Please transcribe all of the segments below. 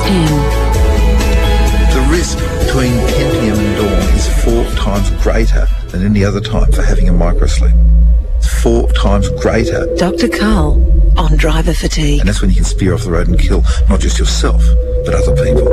The risk between 10 p.m. and dawn is 4 times greater than any other time for having a microsleep. It's 4 times greater. Dr. Carl on driver fatigue. And that's when you can spear off the road and kill not just yourself, but other people.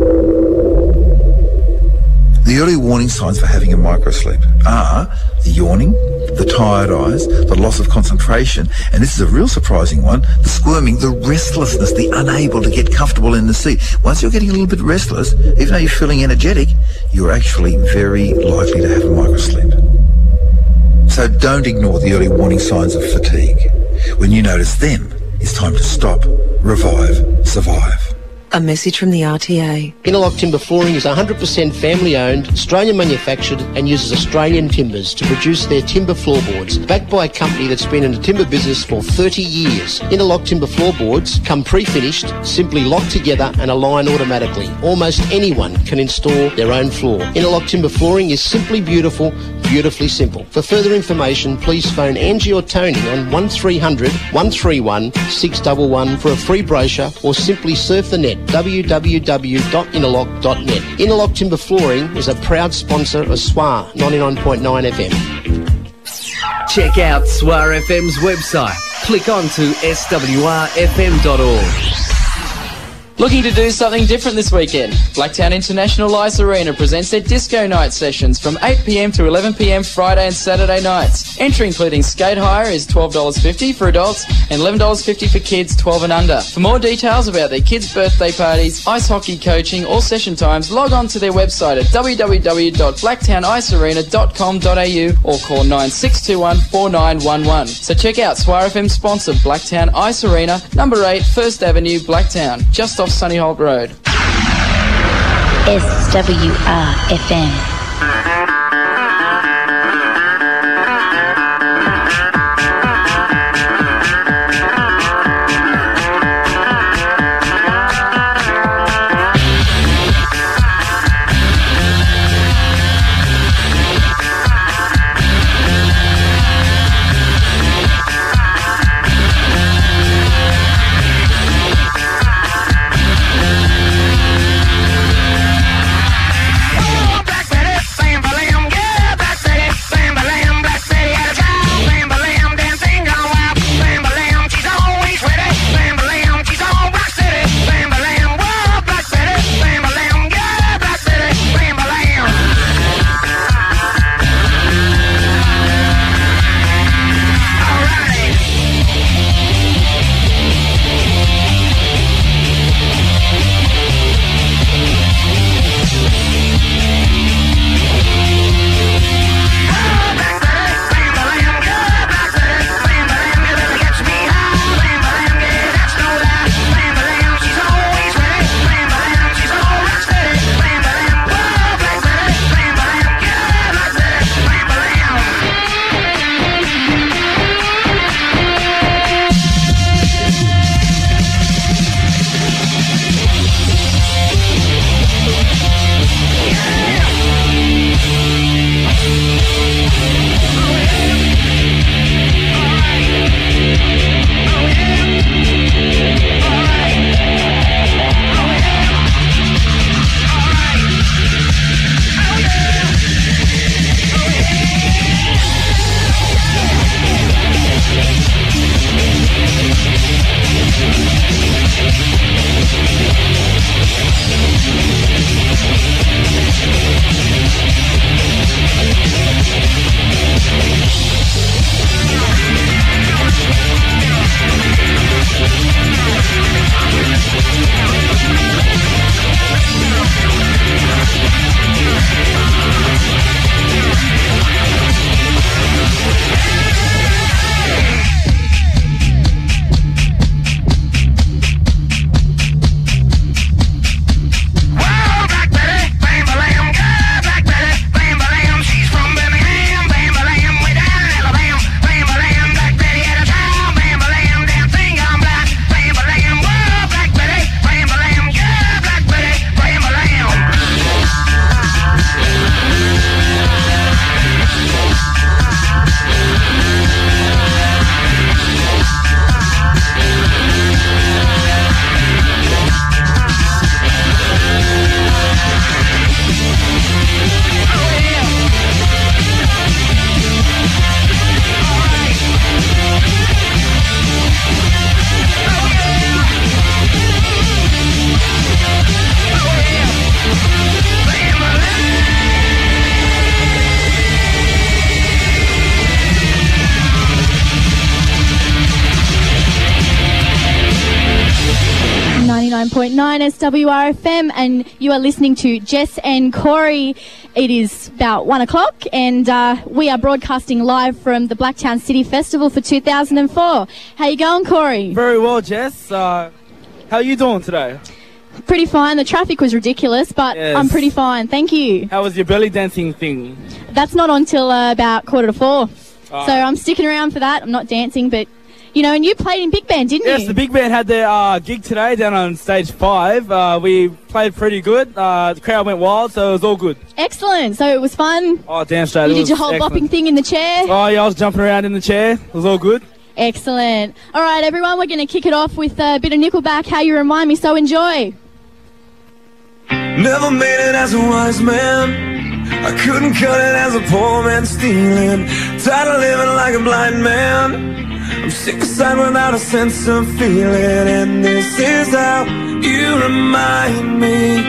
The early warning signs for having a microsleep are the yawning, the tired eyes, the loss of concentration, and this is a real surprising one, the squirming, the restlessness, the unable to get comfortable in the seat. Once you're getting a little bit restless, even though you're feeling energetic, you're actually very likely to have a microsleep. So don't ignore the early warning signs of fatigue. When you notice them, it's time to stop, revive, survive. A message from the RTA. Interlock Timber Flooring is 100% family-owned, Australian-manufactured and uses Australian timbers to produce their timber floorboards, backed by a company that's been in the timber business for 30 years. Interlock Timber floorboards come pre-finished, simply lock together and align automatically. Almost anyone can install their own floor. Interlock Timber Flooring is simply beautiful, beautifully simple. For further information, please phone Angie or Tony on 1300 131 611 for a free brochure, or simply surf the net www.interlock.net. Interlock Timber Flooring is a proud sponsor of SWAR 99.9 FM. Check out SWAR FM's website. Click on to swrfm.org. Looking to do something different this weekend? Blacktown International Ice Arena presents their disco night sessions from 8 p.m. to 11 p.m. Friday and Saturday nights. Entry including skate hire is $12.50 for adults and $11.50 for kids 12 and under. For more details about their kids' birthday parties, ice hockey coaching or session times, log on to their website at www.blacktownicearena.com.au or call 9621 4911. So check out SWAR FM sponsor Blacktown Ice Arena, number 8 First Avenue, Blacktown, just off Sunnyholt Road. SWR FM. Saying 99.9 SWRFM, and you are listening to Jess and Corey. It is about 1 o'clock, and we are broadcasting live from the Blacktown City Festival for 2004. How you going, Corey? Very well, Jess. How are you doing today? Pretty fine. The traffic was ridiculous, but yes. I'm pretty fine. Thank you. How was your belly dancing thing? That's not until about 3:45. So I'm sticking around for that. I'm not dancing, but, you know, and you played in Big Band, didn't you? Yes, the Big Band had their gig today down on stage 5. We played pretty good. The crowd went wild, so it was all good. Excellent. So it was fun. Oh, damn straight. You did your whole bopping thing in the chair? Oh, yeah, I was jumping around in the chair. It was all good. Excellent. All right, everyone, we're going to kick it off with a bit of Nickelback, How You Remind Me, so enjoy. Never made it as a wise man. I couldn't cut it as a poor man stealing. Tired of living like a blind man. I'm sick of sight without a sense of feeling. And this is how you remind me.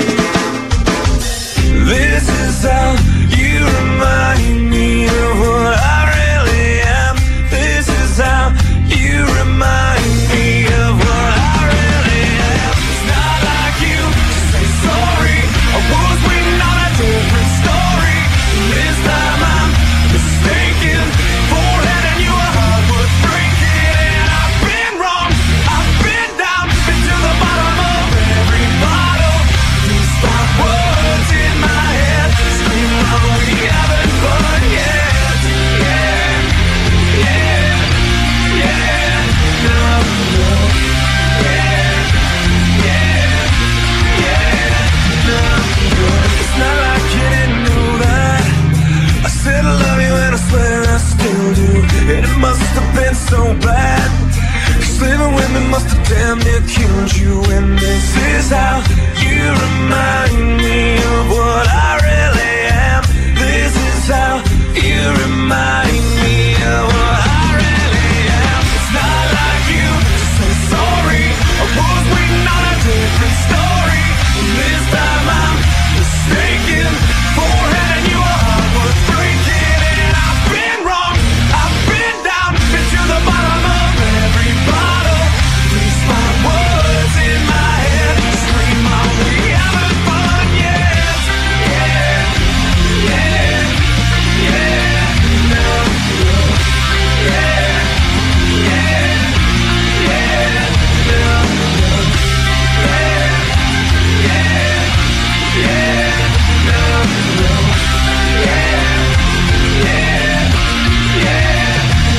This is how you remind me of what I really am. This is how you remind me of what I really am. It's not like you to say sorry. I was waiting on a different story. This time I'm mistaken. Forehead and you a heart worth breaking. And I've been wrong, I've been down, been to the bottom of every bottle. These stop words in my head scream out we haven't fun yet. Yeah, yeah, yeah, no, no. Yeah, yeah, yeah, no, no. It's not like you didn't know that I said I love you and I swear I still do. And it must have been so bad, 'cause living with me must have damn near killed you. And this is how you remind me of what I really am. This is how you remind me of what I really am. It's not like you to say sorry. I was waiting on a different story. This time I'm mistaken. Forehead and you a heart worth breaking. And I've been wrong, I've been down, been to the bottom of every bottle. These my words in my head scream out we haven't fun yet. Yeah, yeah, yeah, no, no. Yeah, yeah, yeah, no, no. Yeah, yeah, yeah, no, no. Yeah, yeah, yeah,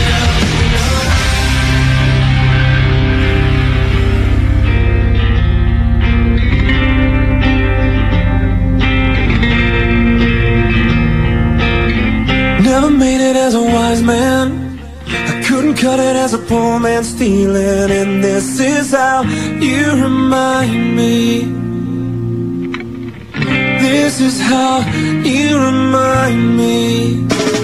Never made it as a wise man. I couldn't cut it as a poor man stealing. And this is how you remind me. This is how you remind me.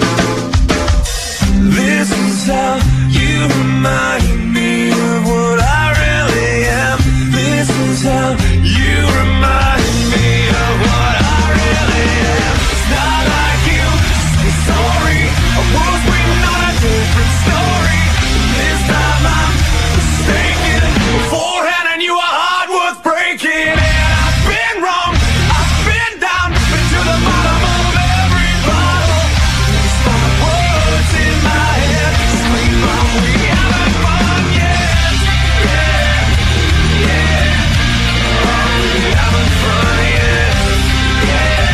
This is how you remind me of what I really am. This is how you remind me of what I really am. It's not like you to say sorry. I was waiting on a different story. This time I'm mistaken. Forehead and you a heart worth breaking. And I've been wrong, I've been down, been to the bottom of every bottle. These my words in my head scream out we haven't fun yet. Yeah, yeah, oh, we haven't fun yet. Yeah,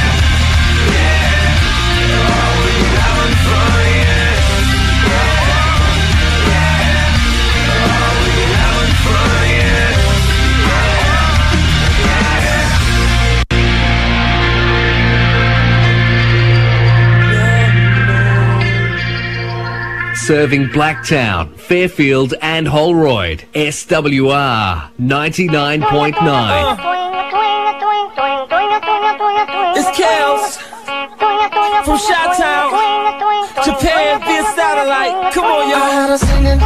yeah, oh, we haven't fun yet. Yeah, yeah, oh, we haven't fun yet. Serving Blacktown, Fairfield and Holroyd. SWR 99.9. It's Kels from Chi-Town, Japan via satellite. Come on, y'all. I had her singing.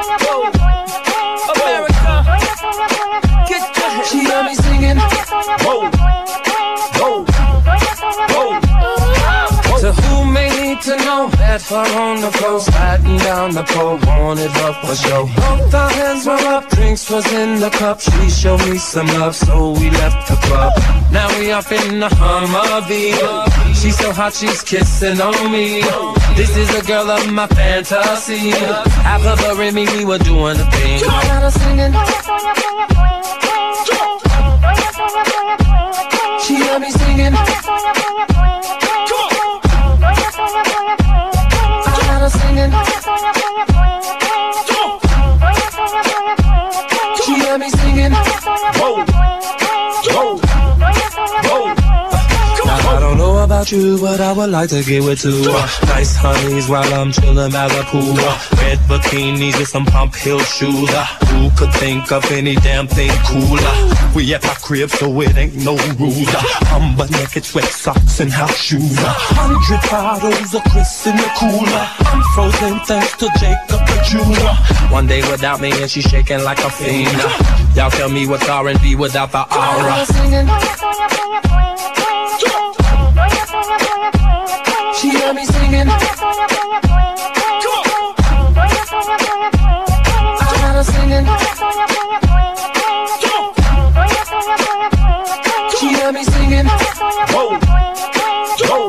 America, get your hands. She heard me singing. Whoa, whoa, whoa. To who may need to know that her on the floor, sliding down the pole, wanted her for show. Both our hands were up, drinks was in the cup. She showed me some love, so we left the club. Now we up in the Humvee. She's so hot, she's kissing on me. This is a girl of my fantasy. Half of her and me, we were doing the thing. I got her singing. She heard me singing. I got her singing. She heard me singing. Whoa. Whoa. Whoa. I don't know about you, but I would like to get with two nice honeys while I'm chillin' by the pool. Red bikinis with some pump heel shoes. Who could think of any damn thing cooler? We at my crib, so it ain't no rules. I'm butt naked, sweat socks and house shoes. 100 bottles of Chris in the cooler. I'm frozen thanks to Jacob the jeweler. One day without me and she's shaking like a fiend. Y'all tell me what's R&B without the aura. She heard me singing. I got her singing. She heard me singing. Whoa. Whoa.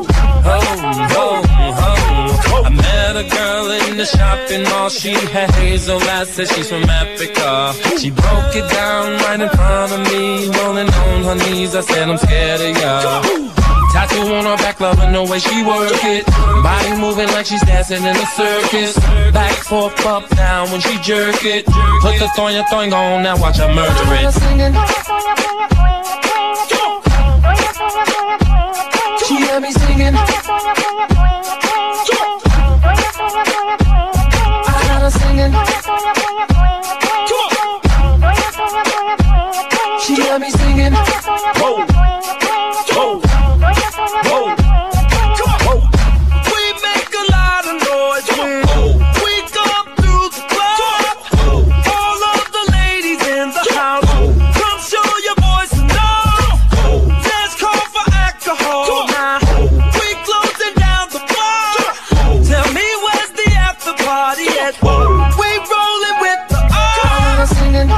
I met a girl in the shopping mall. She had hazel eyes, said she's from Africa. She broke it down right in front of me, rolling on her knees. I said, I'm scared of ya. Tattoo on her back, loving the way she work it. Body moving like she's dancing in a circus. Back, forth, up, down when she jerk it. Put the thing on, now watch her murder it. She heard me singing. I got her singing. She heard me singing. Whoa. Whoa. Whoa. Whoa. We make a lot of noise when we come through the club. All of the ladies in the house, come show your voice enough. Let's call for alcohol now. We closing down the bar. Tell me where's the after party at? We rolling with the arms.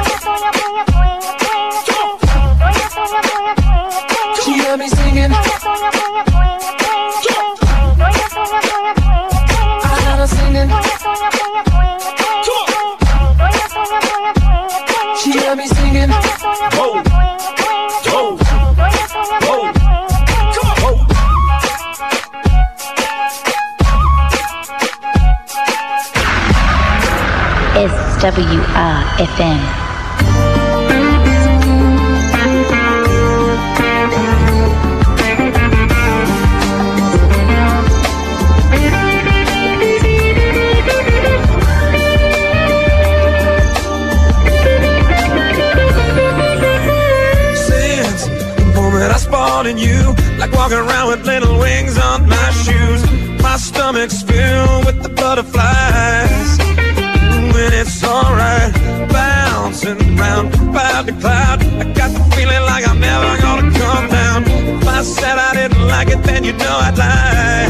She heard me singing. She heard me singing. Whoa. Whoa. Whoa. Whoa. SWR-FM. I spotted you, like walking around with little wings on my shoes. My stomach's filled with the butterflies. When it's alright, bouncing round cloud to cloud. I got the feeling like I'm never gonna come down. If I said I didn't like it, then you know I'd lie.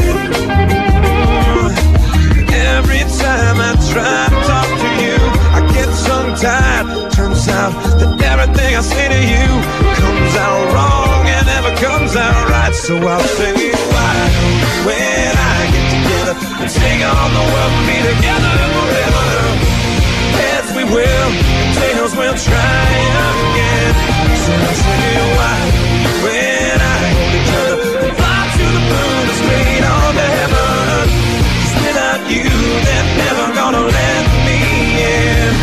Every time I try to talk to you, I get tongue-tied. Turns out that everything I say to you comes out wrong and never comes out right. So I'll say why when I get together and sing on the world will be together forever. Heads we will, tails will try again. So I'll say why when I hold each other and fly to the moon and straight on to heaven. 'Cause without you, they're never gonna let me in.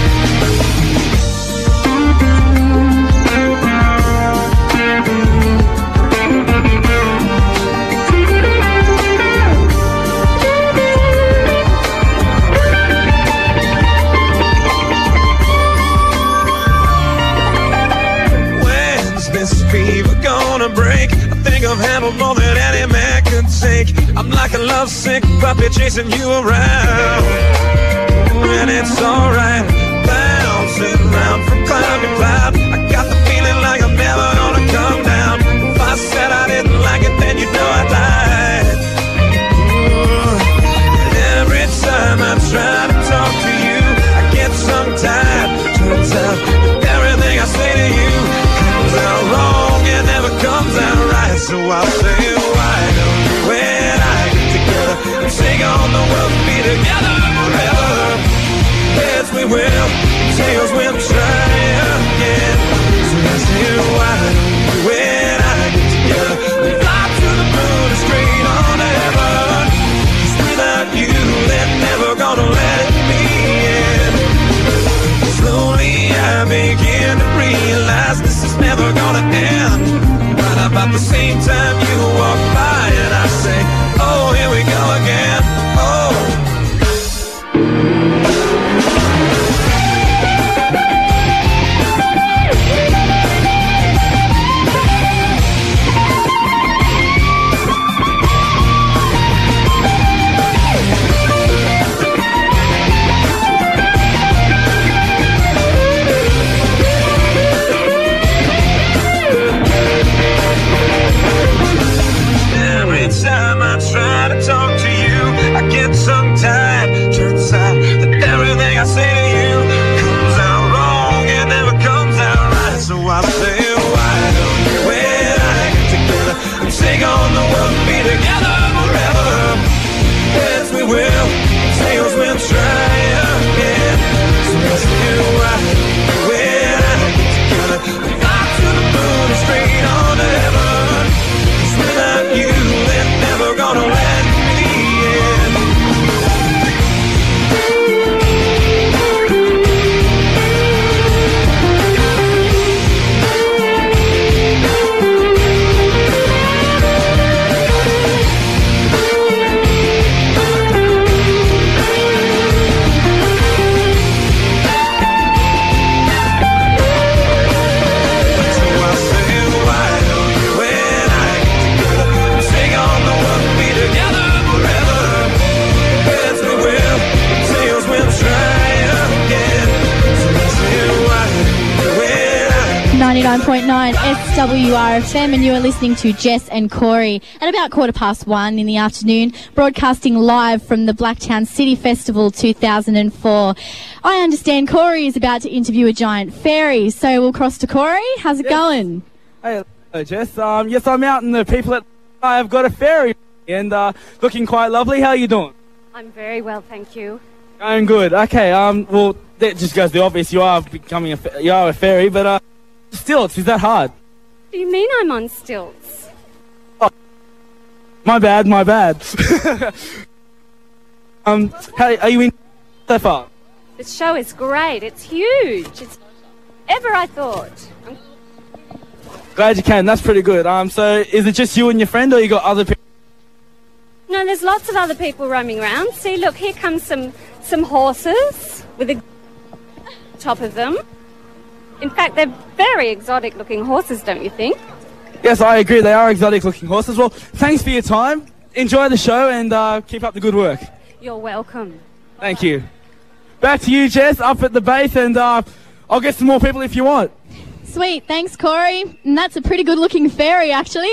Fever gonna break. I think I've handled more than any man could take. I'm like a lovesick puppy chasing you around. And it's alright, bouncing around from cloud to cloud. I got the feeling like I'm never gonna come down. If I said I didn't like it, then you know I'd lie. And About the same time you walk by and I say, oh, here we go again. Oh. Every time I try to talk to you, I get tongue-tied. Turns out that everything I say to you comes out wrong and never comes out right. So I say, why don't you and I get together and take on the world and be together forever? Yes, we will. Tails will try again. So I say, why don't you and I get together and fly to the moon and straight on to heaven? Without you, they're never gonna let me in. So I say, why don't you and I get together, take on the world and be together forever? Yes, we will. Tails will try again. So I say, why don't you and I 99.9 SWRFM, and you are listening to Jess and Corey at about 1:15 in the afternoon, broadcasting live from the Blacktown City Festival 2004. I understand Corey is about to interview a giant fairy, so we'll cross to Corey. How's it going? Hey, hello, Jess. Yes, I'm out, and the people at I've got a fairy, and looking quite lovely. How are you doing? I'm very well, thank you. Going good. Okay. Well, that just goes the obvious. You are becoming you are a fairy, but stilts, is that hard? What do you mean I'm on stilts? Oh, my bad. How are you in so far? The show is great. It's huge. It's ever I thought. I'm Glad you came. That's pretty good. So is it just you and your friend, or you got other people? No, there's lots of other people roaming around. See, look, here comes some horses with a top of them. In fact, they're very exotic-looking horses, don't you think? Yes, I agree. They are exotic-looking horses. Well, thanks for your time. Enjoy the show and keep up the good work. You're welcome. Thank you. Back to you, Jess, up at the base, and I'll get some more people if you want. Sweet, thanks Corey. And that's a pretty good looking fairy actually.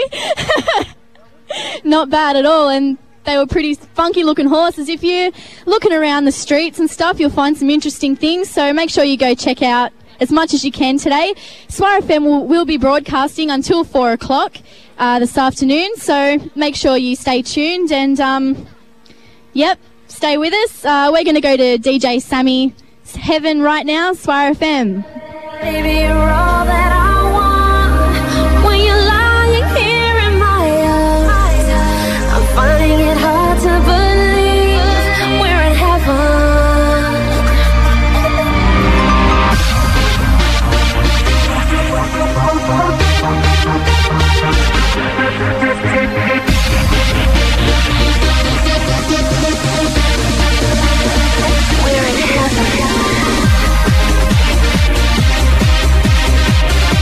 Not bad at all, and they were pretty funky looking horses. If you're looking around the streets and stuff, you'll find some interesting things, so make sure you go check out as much as you can today. Swire FM will be broadcasting until 4 o'clock this afternoon, so make sure you stay tuned and stay with us. We're going to go to DJ Sammy's Heaven right now, Swire FM. Baby, you're all that I want. When you're lying here in my arms, I'm finding it hard to believe we're in heaven. We're in heaven.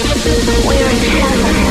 We're in heaven.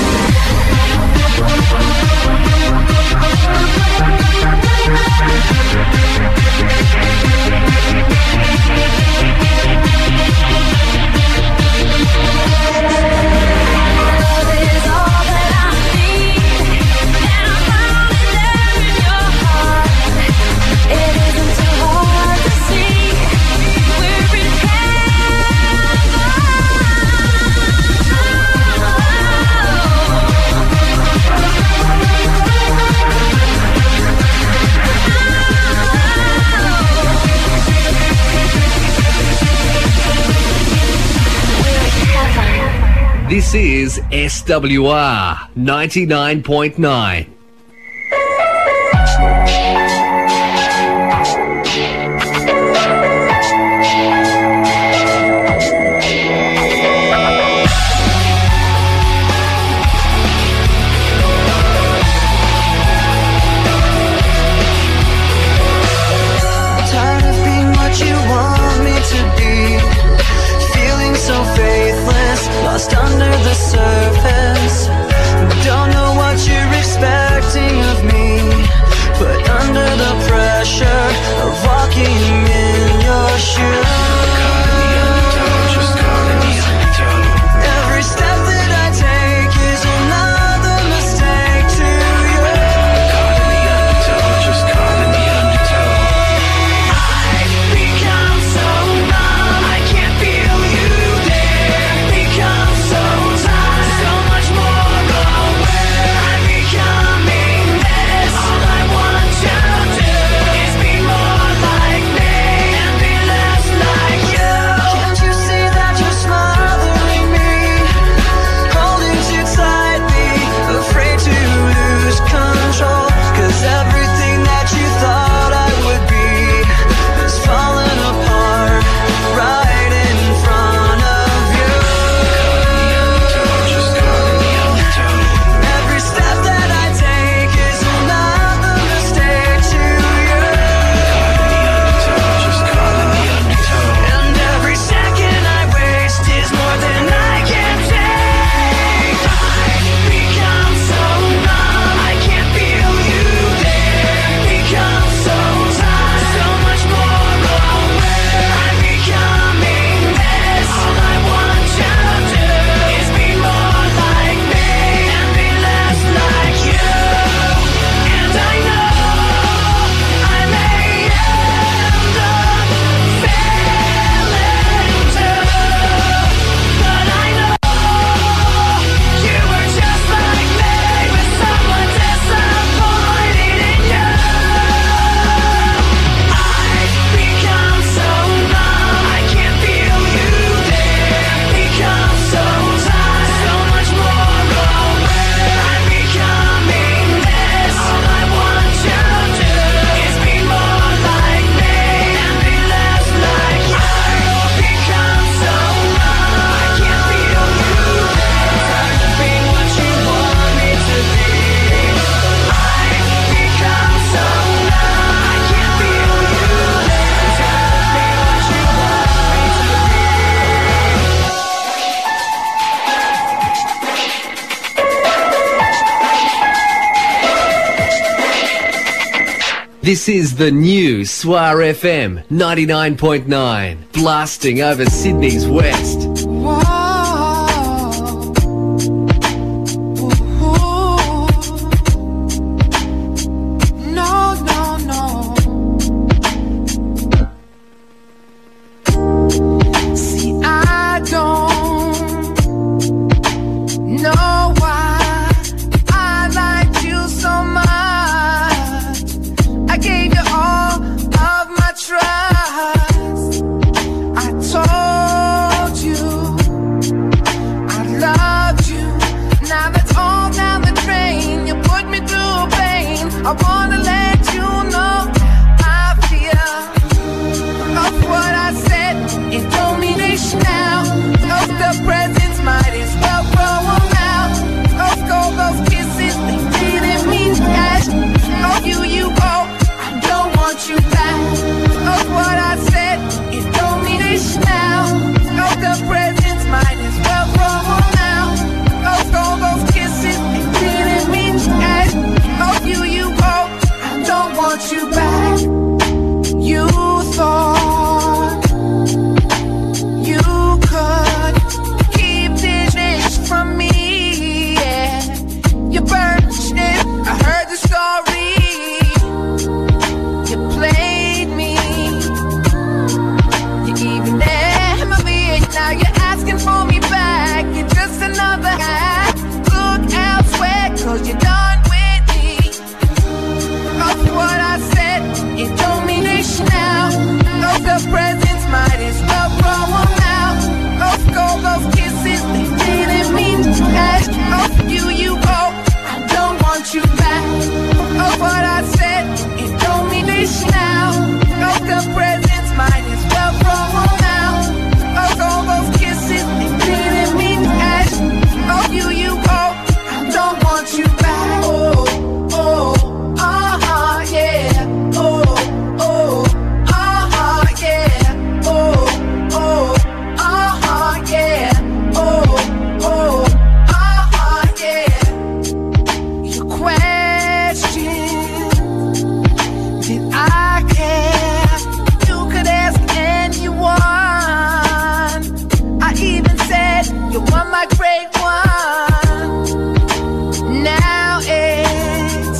This is SWR 99.9. Tired of being what you want me to be, feeling so faithless, lost under the surface. Don't know what you're expecting of me, but under the pressure of walking in your shoes, every step that I take is another mistake to you. I've become so numb, I can't feel you there. Become so tired, so much more aware. I'm becoming this. All I want you to do is be more like me and be less like you. Can't you see that you're smothering me, holding too tightly, afraid to lose control? 'Cause everything that you thought I would be is falling apart right in front of you. Every step that I take is another mistake to you. And every second I waste is more than I can take. I've become so numb, I can't feel you there. Become so tired, so much more aware. I'm becoming this. All I want you to do is be more like me and be less like you. And I know I may end up failing too, but I know you were just like me, with someone disappointed in you. I've become so numb, I can't feel you there. Become so tired, so much more aware. I'm becoming this. All I want you to do is be more like me and be less like you. I've become so numb, I can't feel you there. Tired of being what you want me to be. I've become so numb, I can't feel you there. Tired of being what you want me to be. This is the new Swar FM 99.9, blasting over Sydney's west. No, no, no. See, I don't know why I liked you so much. I gave you all of my trust. I told you I loved you. Now that's all down the drain. You put me through pain. I wanna let you know I feel of what I said. It don't mean it's now. Of the presents might as well throw them out. Those kisses, they didn't mean that. Of you owe, I don't want you back. Of what I said, it don't mean it's now. Of the presents might as well throw them out. 'cause you're done with me. Of what I said, it don't mean it's now. Of the presents might as well throw them out. Of all those kisses, they didn't mean to ask. Of you go, I don't want you back. Of what I said, it don't mean it's now. Of the presents might as well throw them out. Of all those kisses, they didn't mean to ask. Of you go, I don't want you back. Oh, yeah. Oh, yeah. Oh, yeah. Yeah. Your question, did I care? You could ask anyone. I even said you were my great one. Now it's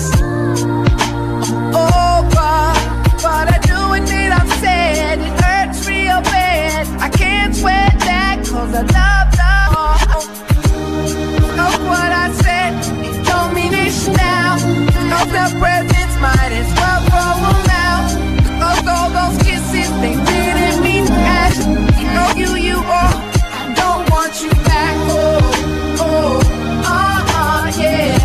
over, but I do admit I've said it hurts real bad. I can't sweat that 'cause I love of what I said, it don't mean it's now. Of the presents might as well throw them out. Of all those kisses, they didn't mean to ask. You I don't want you back. Yeah.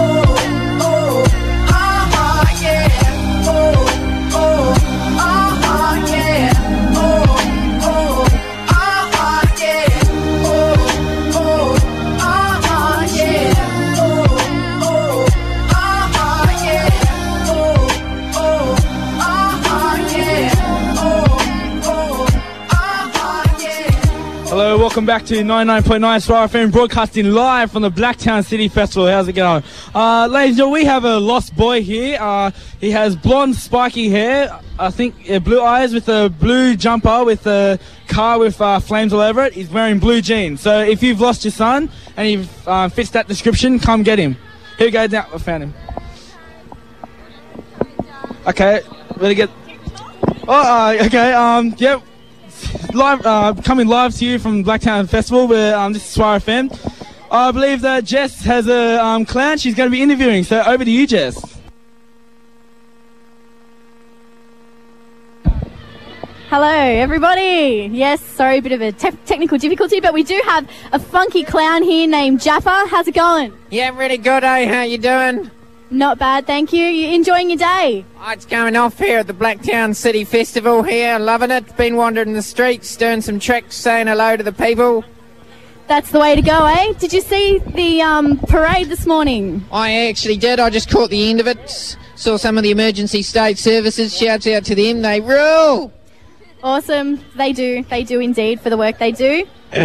Hello, welcome back to 99.9 Star FM, broadcasting live from the Blacktown City Festival. How's it going? Ladies and gentlemen, we have a lost boy here. He has blonde, spiky hair, I think blue eyes with a blue jumper with a car with flames all over it. He's wearing blue jeans. So if you've lost your son and he fits that description, come get him. Here we go, now I found him. Okay, better get... okay, yep. Live, coming live to you from Blacktown Festival. This is Swire FM. I believe that Jess has a clown she's going to be interviewing. So over to you, Jess. Hello, everybody. Yes, sorry, a bit of a technical difficulty, but we do have a funky clown here named Jaffa. How's it going? Yeah, really good, eh? How you doing? Not bad, thank you. You enjoying your day? Oh, it's going off here at the Blacktown City Festival here. Loving it. Been wandering the streets, doing some tricks, saying hello to the people. That's the way to go, eh? Did you see the parade this morning? I actually did. I just caught the end of it. Saw some of the emergency state services. Shouts out to them. They rule. Awesome. They do. They do indeed for the work they do.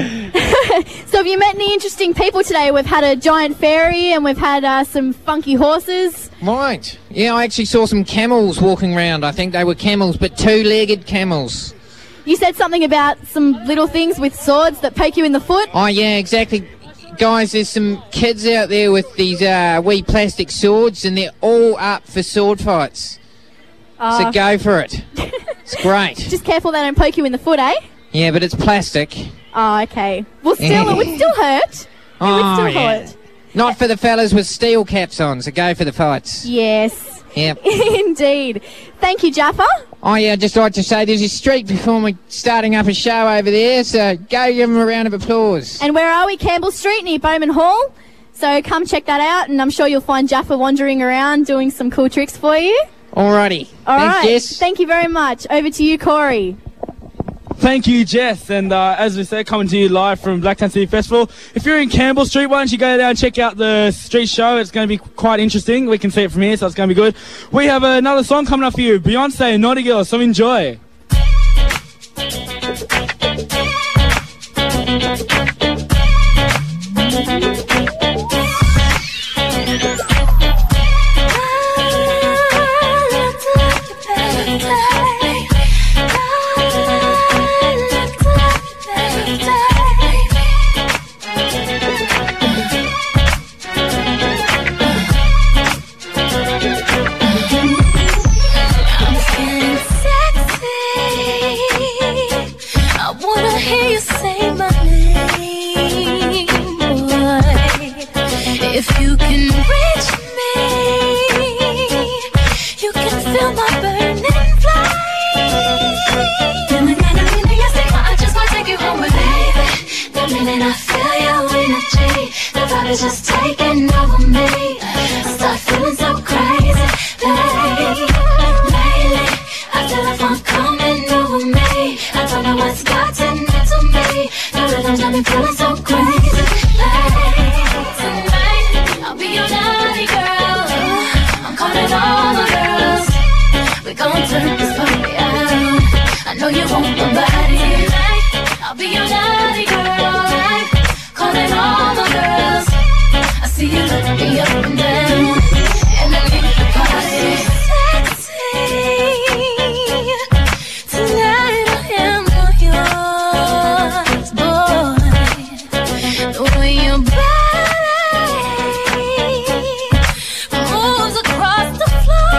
So have you met any interesting people today? We've had a giant fairy and we've had some funky horses. Right. Yeah, I actually saw some camels walking around. I think they were camels, but two-legged camels. You said something about some little things with swords that poke you in the foot? Oh, yeah, exactly. Guys, there's some kids out there with these wee plastic swords and they're all up for sword fights. So go for it. It's great. Just careful they don't poke you in the foot, eh? Yeah, but it's plastic. Oh, okay. Well, still, it would still hurt. It would still hurt. Not for the fellas with steel caps on, so go for the fights. Yes. Yep. Indeed. Thank you, Jaffa. Oh, yeah, I'd just like to say there's a street before me starting up a show over there, so go give them a round of applause. And where are we? Campbell Street near Bowman Hall. So come check that out, and I'm sure you'll find Jaffa wandering around doing some cool tricks for you. Alrighty. All Thanks, right. Jess. Thank you very much. Over to you, Corey. Thank you, Jess. And as we said, coming to you live from Blacktown City Festival. If you're in Campbell Street, why don't you go down and check out the street show? It's going to be quite interesting. We can see it from here, so it's going to be good. We have another song coming up for you, Beyonce and Naughty Girl, so enjoy. If you can reach minute I feel your energy, the vibe is just taking over me. I start feeling so crazy, babe. Lately, I feel the funk coming over me. I don't know what's gotten into me. The rhythm's got me feeling so crazy, babe. Tonight, I'll be your naughty girl. I'm calling all the girls. We gon' turn this party out. I know you want my body tonight. I'll be your naughty girl. Calling all the girls. I see you looking up and down, and I need the party. Sexy. Tonight I am all yours, boy. The way your body moves across the floor.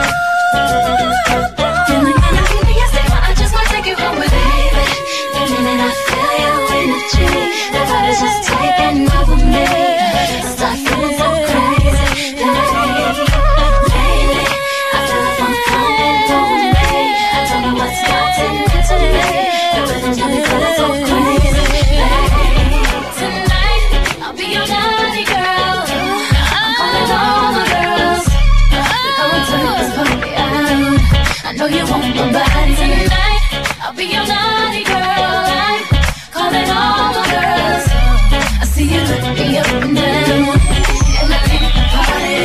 I just wanna take you home with me. The minute I feel your energy, the vibe is just taking over me. Start feeling so crazy, babe. Lately, I feel the funk coming over me. I don't know what's gotten into me. The rhythm's got me feeling so crazy, babe. Tonight, I'll be your naughty girl. I'm calling all the girls. We're gonna turn this party out. I know you want my body tonight. I'll be your naughty girl. Calling all the girls. I see you looking up and down, and I need the party.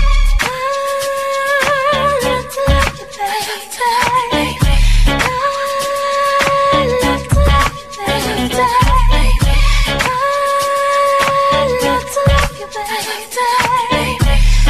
I love to love you, baby. I love to love you, baby. I love to love you, baby.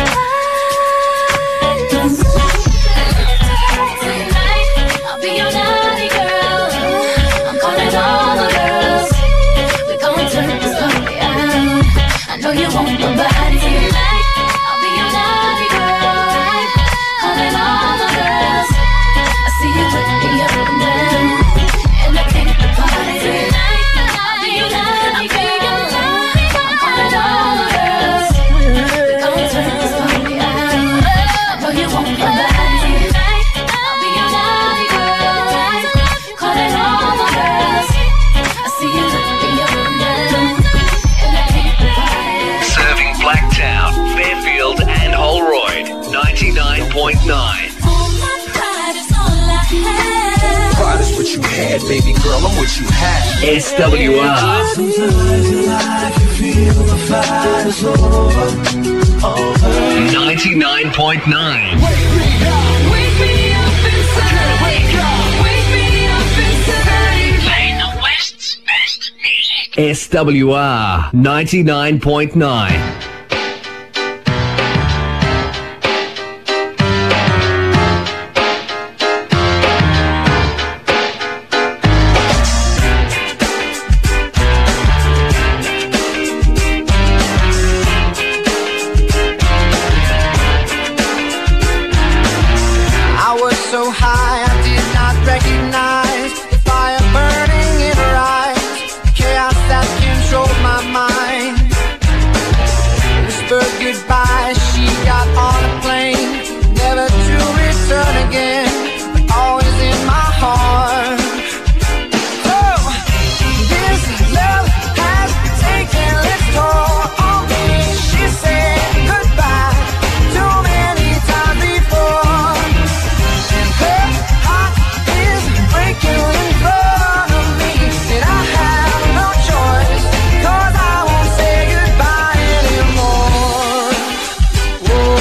Tonight, I'll be your naughty girl. I'm calling all the girls. We gon' turn this party out. I know you want my body tonight. I'll be your naughty girl. Calling all the girls. I see you looking up and down, and I take the party tonight. I'll be your naughty girl. I'm calling all the girls. We gon' turn this party out. I know you want my body tonight. I'll be your naughty girl. Calling all the girls. I see you looking up and down, and I take the party. Serving Blacktown, Fairfield and Holroyd. 99.9. Pride is what you had, baby girl, I'm what you had. SWR. Sometimes in life you feel the fight is over. 99.9. Wake me up inside. Wake me up inside. Playing the West's best music. SWR 99.9. I was so high I did not recognize the fire burning in her eyes, the chaos that controlled my mind. Whispered goodbye, she got on a plane, never to return again, but always in my heart. Oh, this love has taken its toll on me. She said goodbye too many times before. Her heart is breaking in front of me, and I have no choice, 'cause I won't say goodbye anymore. Whoa,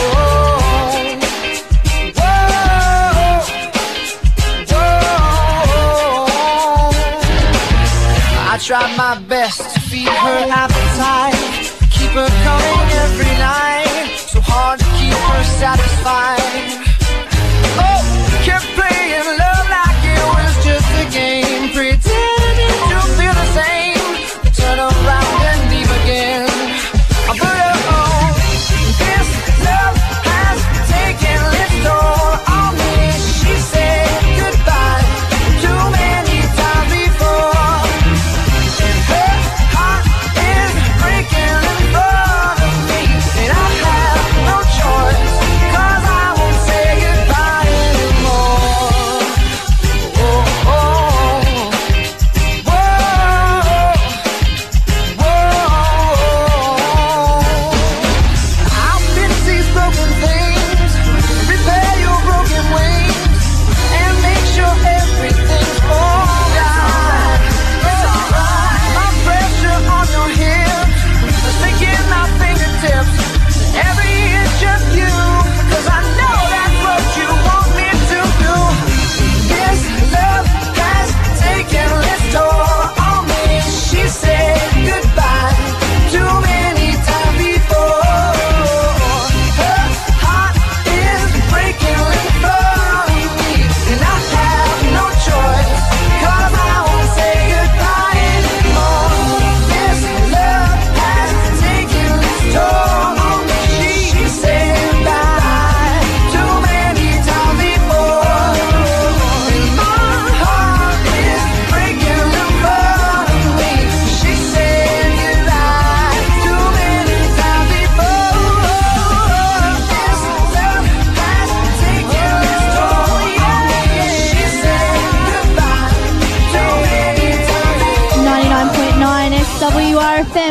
whoa, whoa. I tried my best to feed her appetite, keep her coming every night, so hard to keep her satisfied. Oh, kept playing love like it was just a game, pretending to feel the same, turn around and leave again. But oh, this love has taken its toll on me. She said goodbye too many times before, and her heart is breaking in front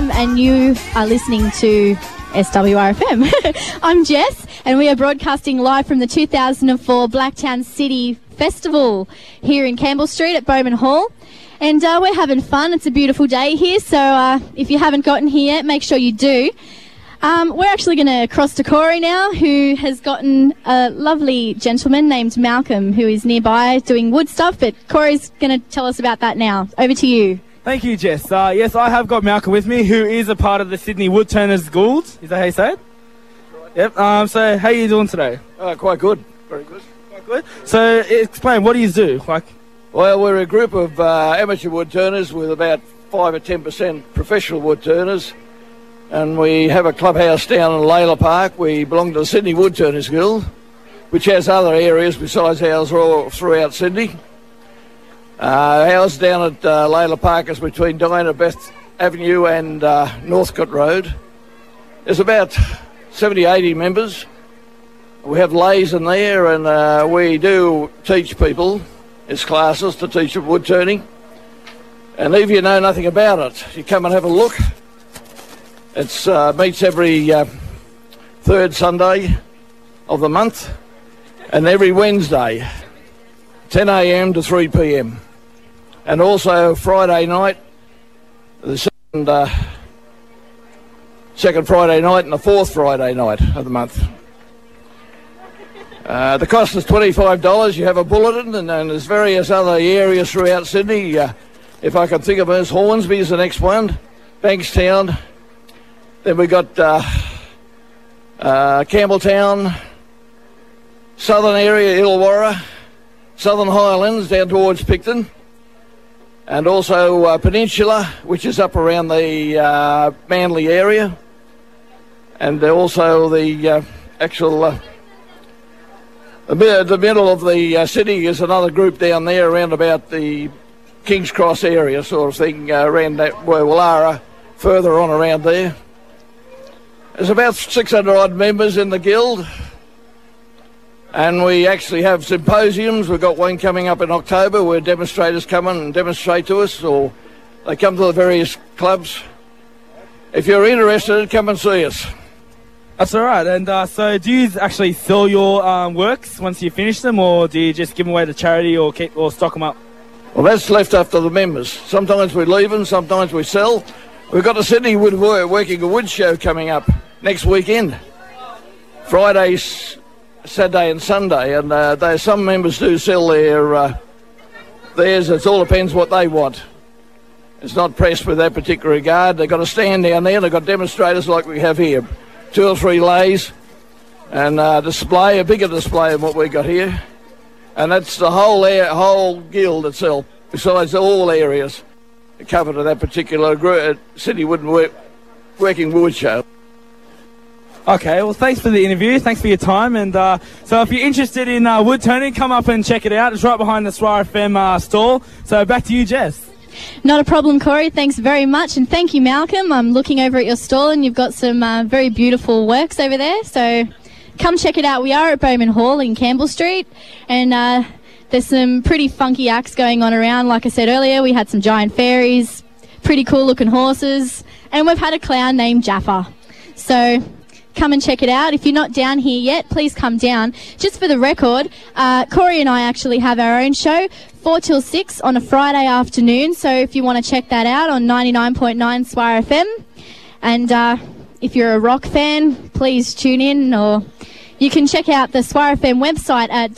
FM, and you are listening to SWRFM. I'm Jess, and we are broadcasting live from the 2004 Blacktown City Festival here in Campbell Street at Bowman Hall. And we're having fun. It's a beautiful day here, so if you haven't gotten here yet, make sure you do. We're actually going to cross to Corey now, who has gotten a lovely gentleman named Malcolm, who is nearby doing wood stuff, but Corey's going to tell us about that now. Over to you. Thank you, Jess. Yes, I have got Malcolm with me, who is a part of the Sydney Woodturners Guild. Is that how you say it? Yep. So, how are you doing today? Quite good. Very good. Quite good. So, explain, what do you do? Well, we're a group of amateur woodturners with about 5 or 10% professional woodturners. And we have a clubhouse down in Layla Park. We belong to the Sydney Woodturners Guild, which has other areas besides ours all throughout Sydney. Ours down at Layla Park is between Diana Beth Avenue and Northcote Road. There's about 70, 80 members. We have lays in there, and we do teach people. It's classes to teach them wood turning. And if you know nothing about it, you come and have a look. It meets every third Sunday of the month, and every Wednesday, 10 a.m. to 3 p.m. And also Friday night, the second Friday night and the fourth Friday night of the month. The cost is $25. You have a bulletin, and there's various other areas throughout Sydney. If I can think of it, Hornsby is the next one, Bankstown. Then we got Campbelltown, southern area, Illawarra, Southern Highlands down towards Picton, and also Peninsula, which is up around the Manly area, and also the actual the middle of the city is another group down there around about the King's Cross area sort of thing, around that Wallara, further on around there. There's about 600 odd members in the guild, and we actually have symposiums. We've got one coming up in October where demonstrators come in and demonstrate to us, or they come to the various clubs. If you're interested, come and see us. That's all right. And so do you actually sell your works once you finish them, or do you just give them away to charity or stock them up? Well, that's left up to the members. Sometimes we leave them, sometimes we sell. We've got the Sydney Working a Wood show coming up next weekend, Friday, Saturday and Sunday, and some members do sell theirs. It all depends what they want. It's not pressed with that particular regard. They've got a stand down there, and they've got demonstrators like we have here, 2 or 3 lays, and a bigger display than what we got here, and that's the whole guild itself, besides all areas covered in that particular Sydney Working Wood show. Okay, well, thanks for the interview. Thanks for your time. And so if you're interested in wood turning, come up and check it out. It's right behind the SWR FM stall. So back to you, Jess. Not a problem, Corey. Thanks very much. And thank you, Malcolm. I'm looking over at your stall, and you've got some very beautiful works over there. So come check it out. We are at Bowman Hall in Campbell Street. And there's some pretty funky acts going on around. Like I said earlier, we had some giant fairies, pretty cool looking horses, and we've had a clown named Jaffa. So come and check it out. If you're not down here yet, please come down. Just for the record, Corey and I actually have our own show, 4 till 6 on a Friday afternoon. So if you want to check that out on 99.9 SWR FM. And if you're a rock fan, please tune in, or you can check out the SWR FM website at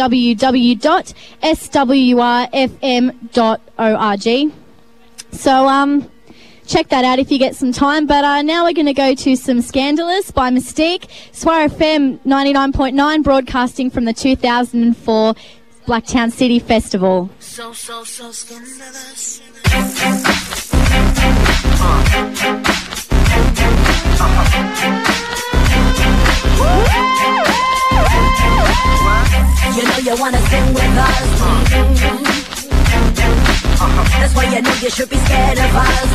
www.swrfm.org. So, check that out if you get some time. But now we're going to go to some Scandalous by Mystique. SWR FM 99.9, broadcasting from the 2004 Blacktown City Festival. So scandalous. You know you wanna sing with us. That's why you know you should be scared of us.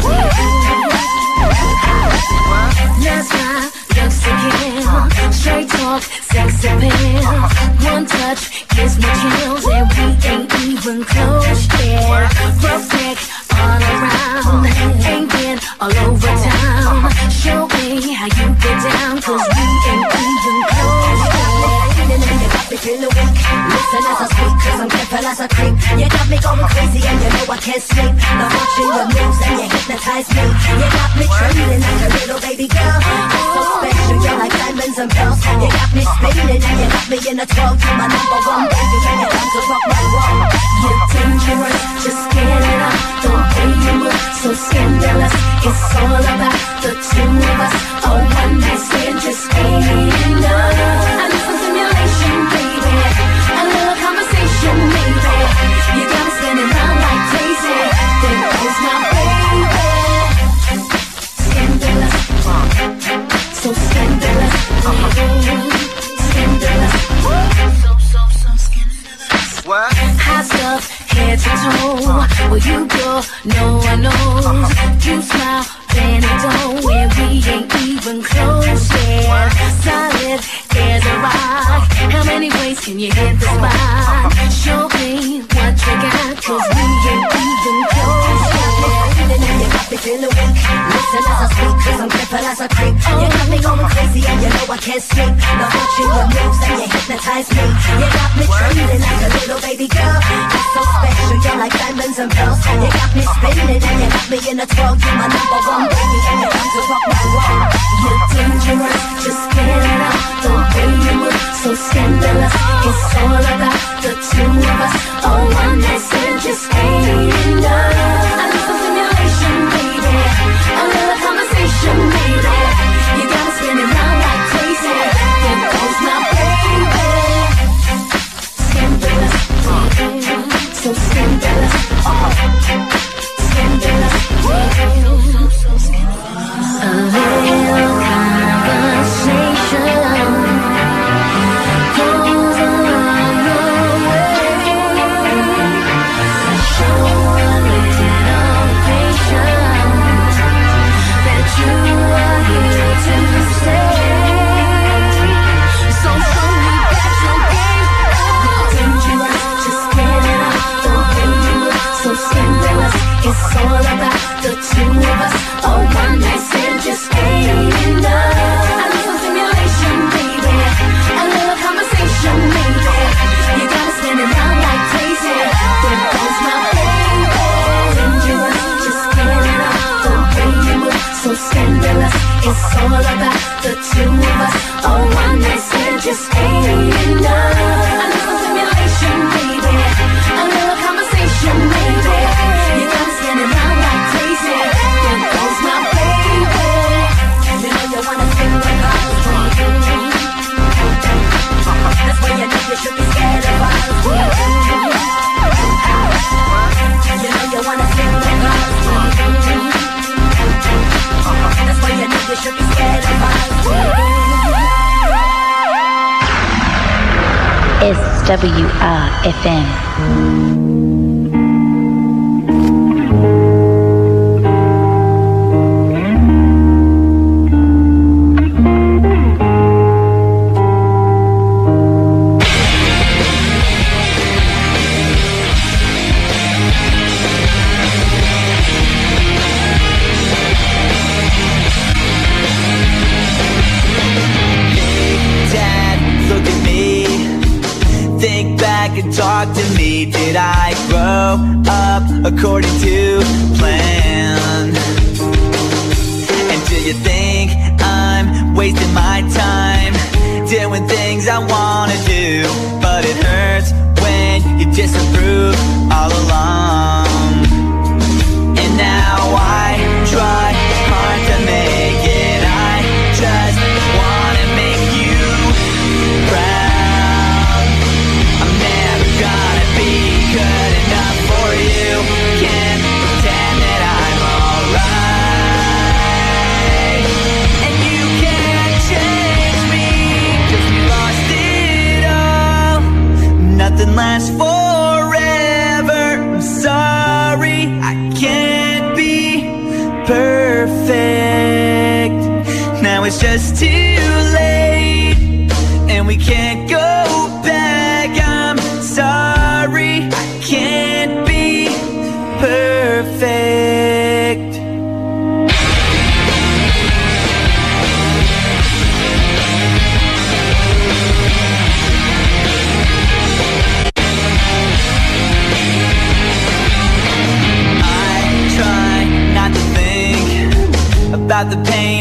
That's why looks again. Straight talk, sex appeal. One touch gives me chills, and we ain't even close yet. Rough neck all around, ain't been all over town. in the wind. Listen as I speak, cause I'm careful as I creep. You got me going crazy and you know I can't sleep. The watching your moves and you hypnotize me. You got me trembling like a little baby girl. You're so special, you're like diamonds and pearls. You got me spinning and you got me in a 12. You're my number one baby when it comes to rock my world. You're dangerous, just get it up. Don't play your move, so scandalous. It's all about the two of us. Oh, one night stand just ain't enough. I need some stimulation, baby. A little conversation, maybe. You got me spinning round like crazy. There goes my baby. Scandalous, so scandalous. Scandalous, so scandalous. What? Hot stuff, head to toe. Well, you go, no one knows. You smile, then it don't. And we ain't even close, yeah. Solid as a rock. How many ways can you hit the spot? Show me what you got, cause we ain't even close, yeah. You got me feeling weak. Listen as I speak, cause I'm careful as I creep. You got me going crazy and you know I can't sleep. The watching your moves and you hypnotize me. You got me trembling like a little baby girl. You're so special, you're like diamonds and pearls. You got me spinning and you got me in a 12. You're my number one baby and you come to rock my world. You're dangerous, just get it up. Don't play your move, so scandalous. It's all about the two of us. Oh, one night stand just ain't enough. I need some stimulation, baby. A little conversation, baby. You got me spinning round like crazy. There goes my baby. Scandalous, so scandalous. Scandalous, so scandalous. A little conversation goes a long way. Show a little patience that you are here to stay. So show me that your game. You're dangerous, just get it up. Don't play you, so scandalous. It's all about the two of us. Oh, one night stand just ain't enough. I need some stimulation, baby. A little conversation, maybe. You got me spinning round like crazy. There goes my baby. Dangerous, just get it up. Don't play your move, so scandalous. It's all about the two of us. Oh, one night stand just ain't enough. I need some stimulation, baby. A little conversation, maybe. You got me spinning round like crazy. There goes my baby. You know you wanna spin with us. That's why you know you should be scared of us. You know you wanna spin with us. That's why you know you should be scared of us. SWR-FM. Talk to me, did I grow up according to plan? And do you think I'm wasting my time doing things I wanna do? But it hurts when you disapprove all along. And now I try hard to make it, I just wanna make you proud. I'm never gonna be good enough for you. Can't pretend that I'm alright. And you can't change me, 'cause we lost it all. Nothing lasts forever. I'm sorry, I can't be perfect. Now it's just too late, and we can't go back. I'm sorry, I can't be perfect.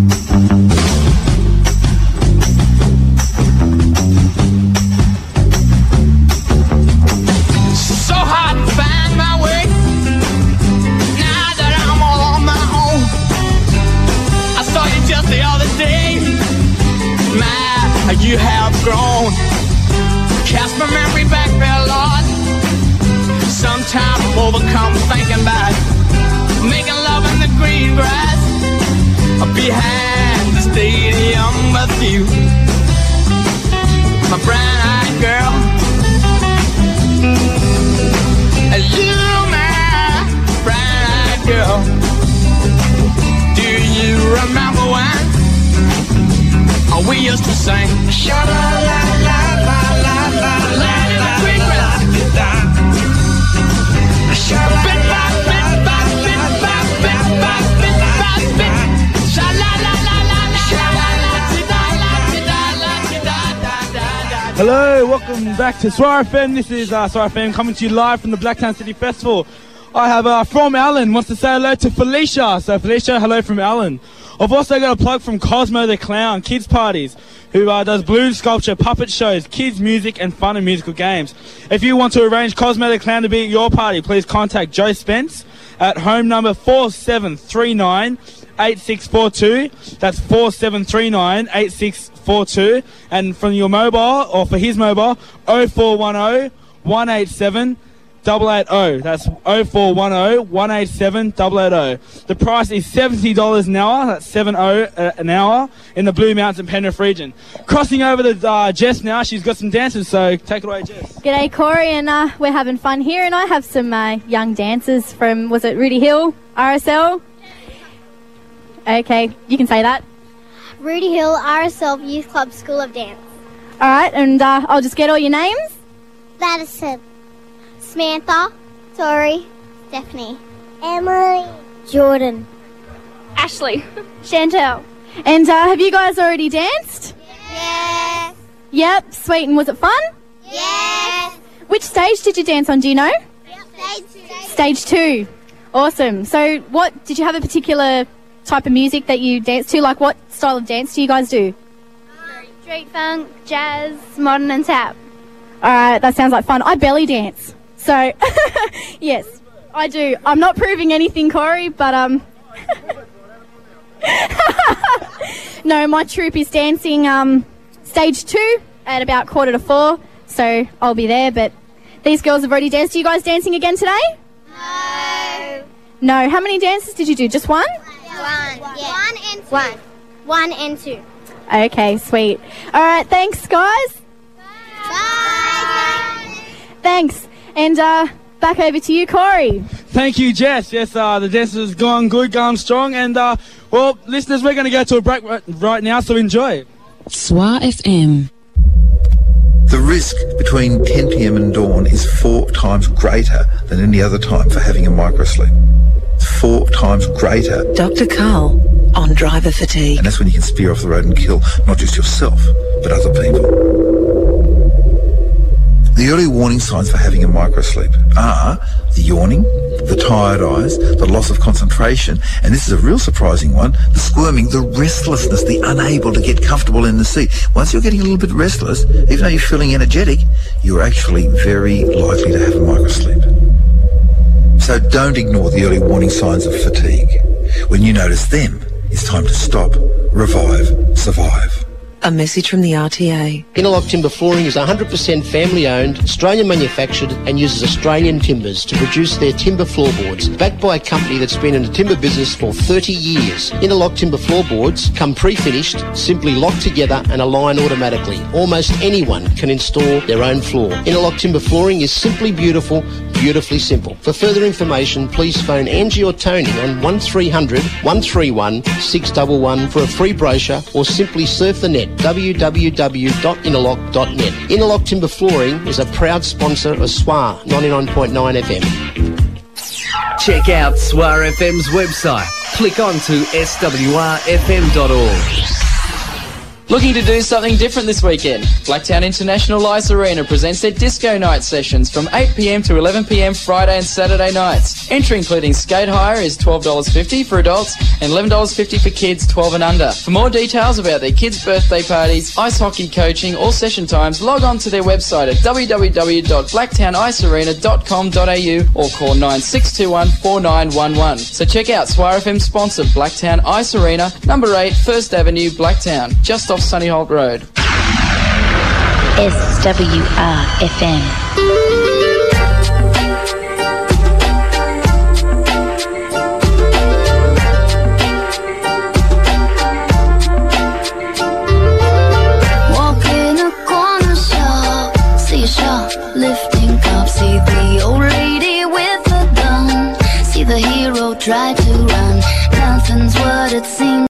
So hard to find my way now that I'm all on my own. I saw you just the other day. My, you have grown. Cast my memory back there, Lord. Sometimes I'm overcome thinking about making love in the green grass. behind the stadium with you. My brown-eyed girl, you my brown-eyed girl. Do you remember when we used to sing? Sha-la-la-la-la-la-la-la-la-la-la. Hello, welcome back to Swar FM. This is Swar FM coming to you live from the Blacktown City Festival. I have from Alan wants to say hello to Felicia. So Felicia, hello from Alan. I've also got a plug from Cosmo the Clown, kids parties, who does balloon sculpture, puppet shows, kids music and fun and musical games. If you want to arrange Cosmo the Clown to be at your party, please contact Joe Spence at home number 4739-8642. That's 4739-8642. And from your mobile, or for his mobile, 0410-187-880. That's 0410-187-880. The price is $70 an hour. That's 70 an hour in the Blue Mountains and Penrith region. Crossing over to Jess now. She's got some dancers, so take it away, Jess. G'day, Corey, and we're having fun here, and I have some young dancers from, was it Rudy Hill, RSL? Okay, you can say that. Rudy Hill, RSL Youth Club School of Dance. All right, and I'll just get all your names. Madison, Samantha, Tori, Stephanie, Emily, Jordan, Ashley, Chantel. And have you guys already danced? Yes. Yep, sweet. And was it fun? Yes. Which stage did you dance on, do you know? Stage 2. Stage 2. Awesome. So what, did you have a particular type of music that you dance to? Like what style of dance do you guys do? Street funk, jazz, modern and tap. All right, that sounds like fun. I belly dance. So, yes, I do. I'm not proving anything, Corey, but no, my troupe is dancing stage 2 at about 3:45, so I'll be there. But these girls have already danced. Are you guys dancing again today? No. No. How many dances did you do? Just one? One and two. Okay, sweet. All right, thanks, guys. Bye. Thanks. And back over to you, Corey. Thank you, Jess. Yes, the dance has gone good, going strong. And, well, listeners, we're going to go to a break right now, so enjoy. Swar FM. The risk between 10 p.m. and dawn is 4 times greater than any other time for having a microsleep. 4 times greater. Dr. Carl on driver fatigue. And that's when you can spear off the road and kill not just yourself, but other people. The early warning signs for having a microsleep are the yawning, the tired eyes, the loss of concentration, and this is a real surprising one, the squirming, the restlessness, the unable to get comfortable in the seat. Once you're getting a little bit restless, even though you're feeling energetic, you're actually very likely to have a microsleep. So don't ignore the early warning signs of fatigue. When you notice them, it's time to stop, revive, survive. A message from the RTA. Interlock Timber Flooring is 100% family-owned, Australian manufactured and uses Australian timbers to produce their timber floorboards, backed by a company that's been in the timber business for 30 years. Interlock Timber floorboards come pre-finished, simply lock together and align automatically. Almost anyone can install their own floor. Interlock Timber Flooring is simply beautiful, beautifully simple. For further information, please phone Angie or Tony on 1300 131 611 for a free brochure, or simply surf the net www.interlock.net. Interlock Timber Flooring is a proud sponsor of SWAR 99.9 FM. Check out SWAR FM's website. Click on to swrfm.org. Looking to do something different this weekend? Blacktown International Lice Arena presents their disco night sessions from 8 p.m. to 11 p.m. Friday and Saturday nights. Entry including skate hire is $12.50 for adults and $11.50 for kids 12 and under. For more details about their kids' birthday parties, ice hockey coaching or session times, log on to their website at www.blacktownicearena.com.au or call 9621 4911. So check out SWAR FM sponsor Blacktown Ice Arena, number 8 First Avenue, Blacktown, just off Sunnyholt Road. SWR FM. drive